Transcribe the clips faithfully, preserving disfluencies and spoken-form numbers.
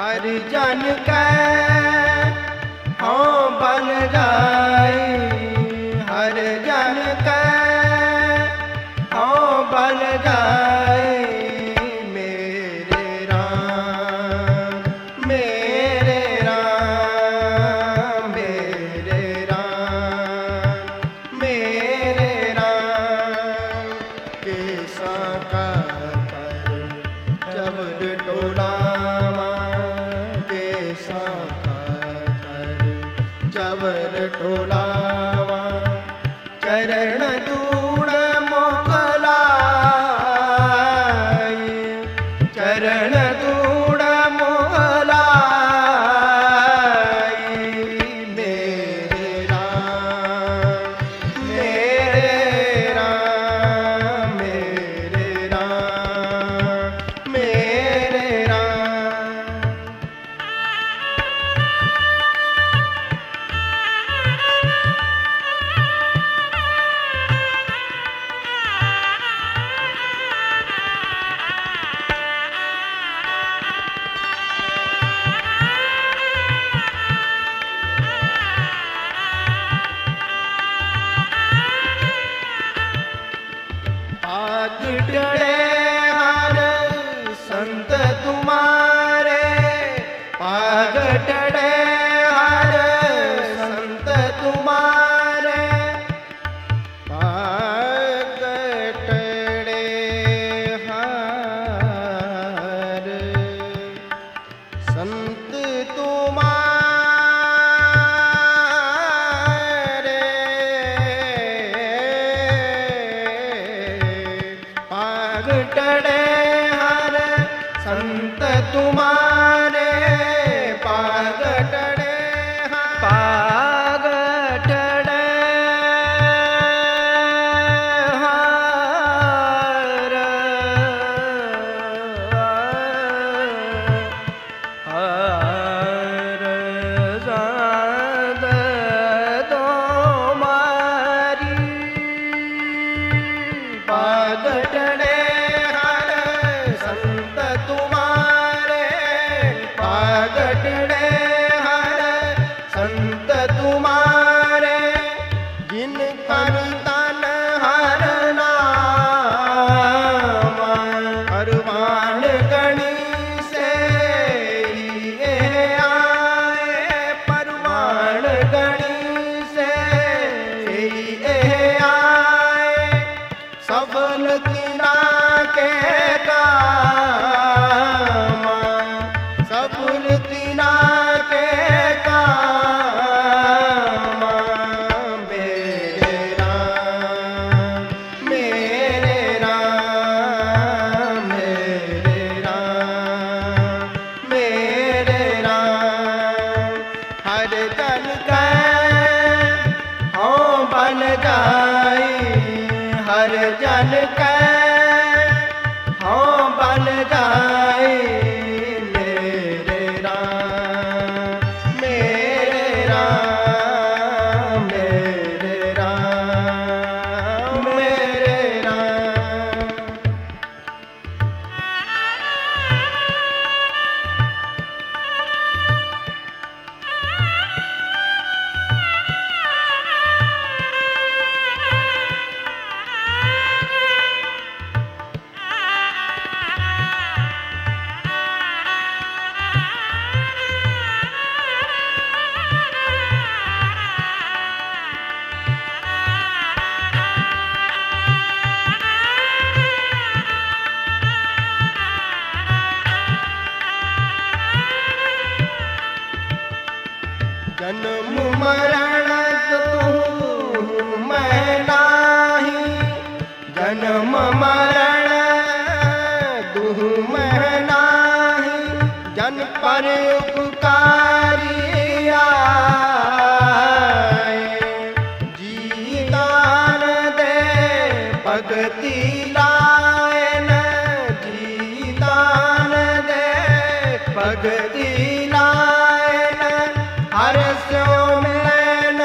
हर जन कै हाँ बन जाए, हर जन कै हाँ बन जाए। मेरे राम मेरे राम मेरे राम मेरे राम कैसा का कर जबर टोलावा, कैसा का कर जबर टोलावा। चरण दूण मोकलाए, चरण दूण मोकलाए। मेरे राम मेरे राम मेरे राम मेरे राम। पाग टड़े हर संत तुम्हारे, पाग टड़े हर संत तुम्हारे। पाग टड़े हर संत तुम्हारे। पाग टड़े हर संत तुम्हारे, पाग टड़े हर पाग टड़े हर हर संत तुम्हारी। पाग टड़े हर संत तुम्हारे, पाग टड़े हर संत तुम्हारे। जिन कर तन हर नाम, हरवाण गणी से ये आए, परवाण गणी से ये आए। सफल तिना के काम, सफल तिना के काम। मेरे राम मेरे राम मेरे राम मेरे राम। हर जन कै हाँ बन जाए, हर जन कै हाँ बन जाए। मेरे राम मेरे राम मेरे राम मेरे राम। जन्म मरण तू मैं नाही, जन्म मरण दुह मैं नाही। जन पर उपकारी आए, जी दान दे भगति लायन, जी दान दे भगति लायन। हर स्यो नैन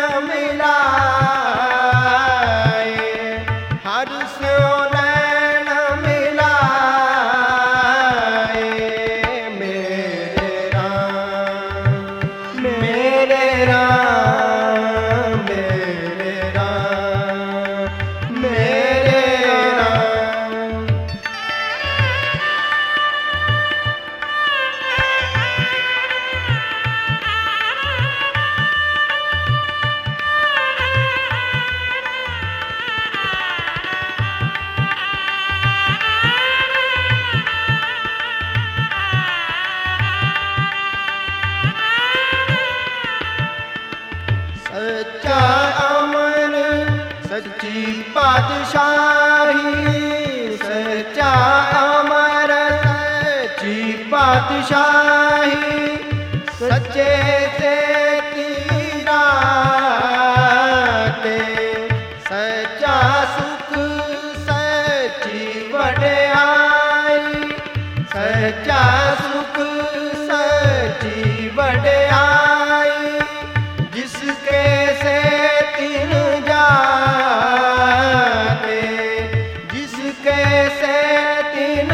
मिलाए, हर स्यो नैन मिलाए। मेरे राम सच्ची पातशाही सच्चा अमर सच्ची पातशाही सच्चे से तीराते सच्चा सुख सच्ची वड्याई सच्चा सुख सच्ची वड्याई जिसके से तीन जाते जिसके से तीन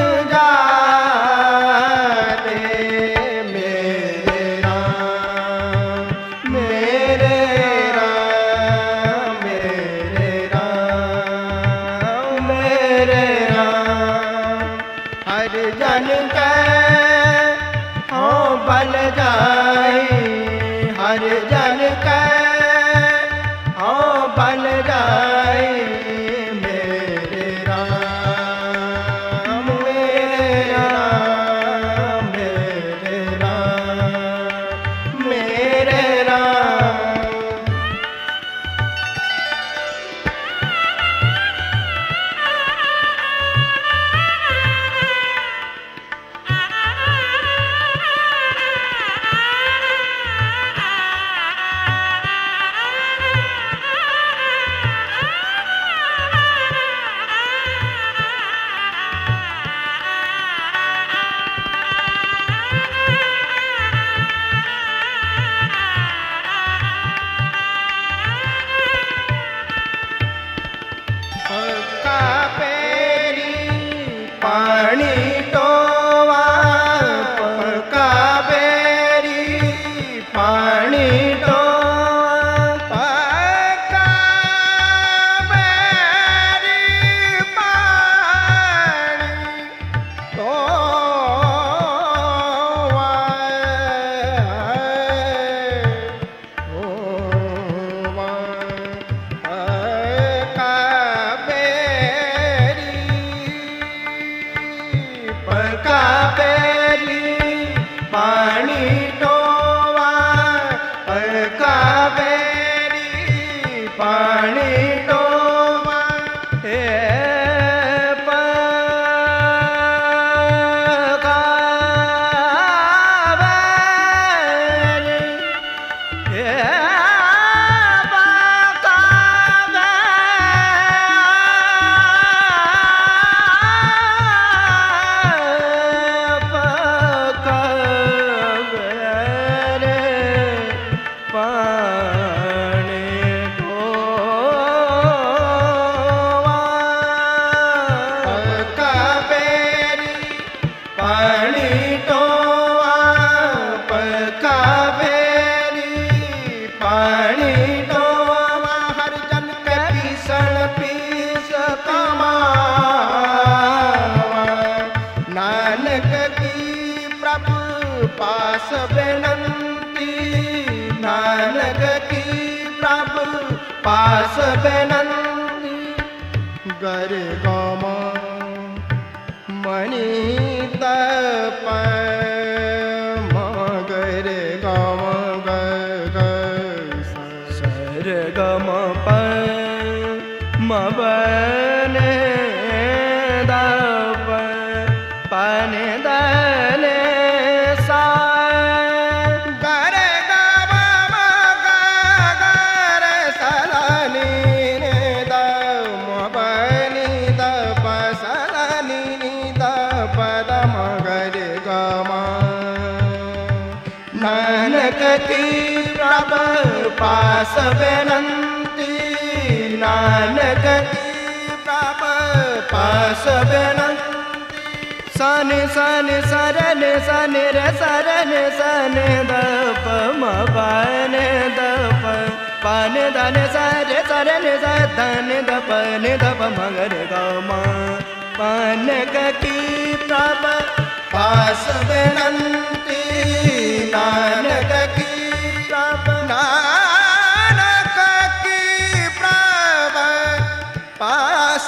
जाते मेरे राम मेरे राम मेरे राम मेरे राम हर जन के हो बल जाए हर जन के हो बल जाए मेरे राम मेरे राम मेरे राम मेरे राम पानी टोवा पका बेरी पानी टोवा पका बेरी पानी टोवा टोवा पका पका बेरी पानी टोवा पका बेरी पानी टोवा हे पका बेरी हे पास बेनंती नानक की प्रभु पास बेनंती गर गम मणि तप मगर गम ग सर गम प मबने दप पने दले नानक की प्रभु पास बेनंती नानक की प्रभु पास बेनंती सन सन सरन सन रे सरन सन दप म पान दप पान धन सर सरन धन दप नि दप मगर गम पानक की प्रभु पास बेनंती नानक की प्रभु नानक की प्रभु पास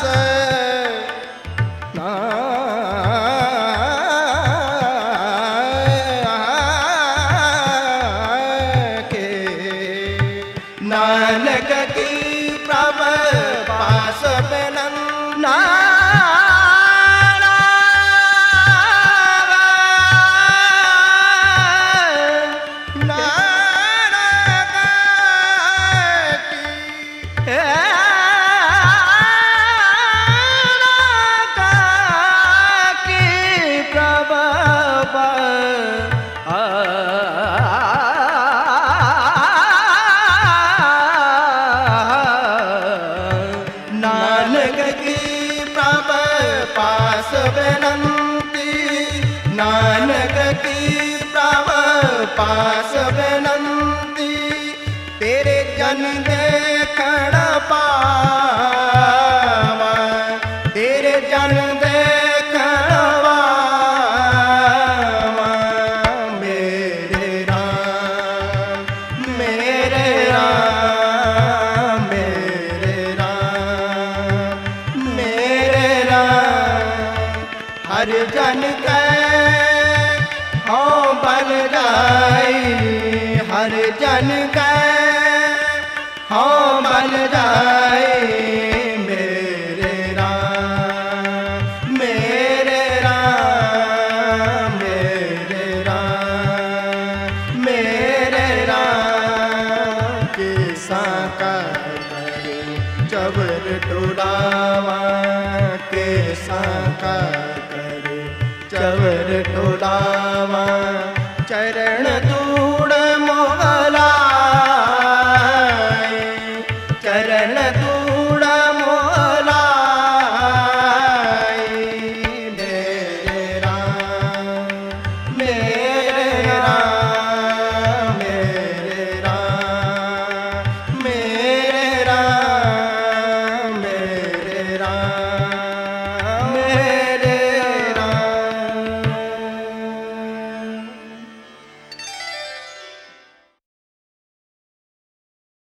नानक की प्रभु पास बेनंती तेरे जन देखण पावा, तेरे जन देखण पावा। मेरे राम मेरे राम मेरे राम मेरे राम। हर जन के हो बल जाई, हर जन के हो बल जाए। मेरे राम मेरे राम मेरे राम मेरे राम। किसा कर करे चबर टोलावा, किसा कर करे चबर टोलावा। चरण तू